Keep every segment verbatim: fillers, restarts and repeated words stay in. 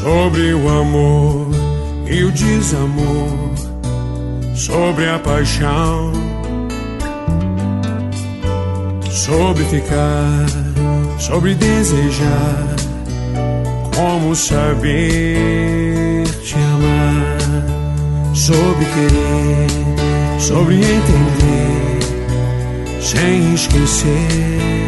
sobre o amor e o desamor, sobre a paixão, sobre ficar, sobre desejar, como saber te amar, sobre querer, sobre entender, sem esquecer,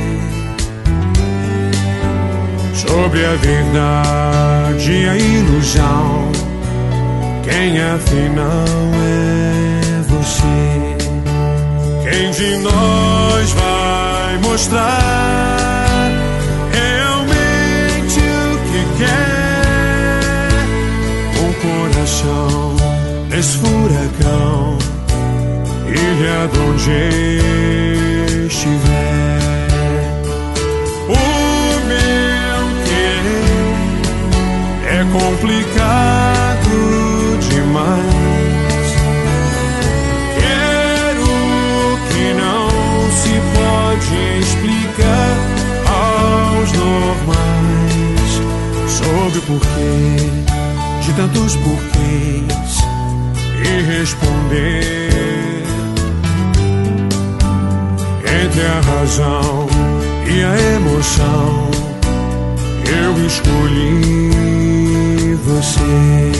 sobre a verdade e a ilusão, quem afinal é você? Quem de nós vai mostrar realmente o que quer? O coração nesse furacão, ilha de onde estiver. O meu querer é complicado demais. Quero que não se pode explicar aos normais, sobre o porquê de tantos porquês, e responder entre a razão e a emoção. Eu escolhi você.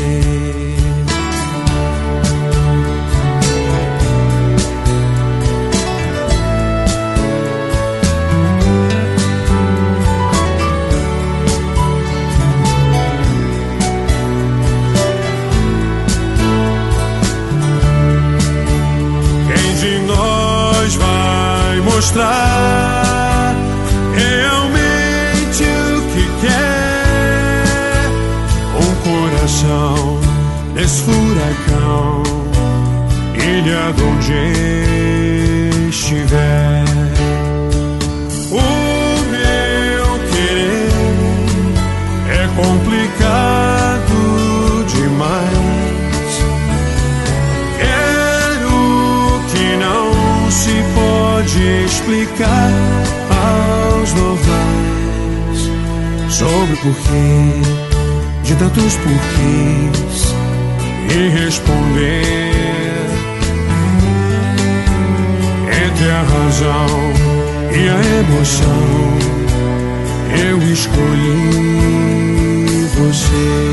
Mostrar realmente o que quer. Um coração nesse furacão, ilha de onde estiver. O meu querer é complicado demais. Quero que não se pode explicar aos normais, sobre o porquê de tantos porquês, e responder entre a razão e a emoção. Eu escolhi você.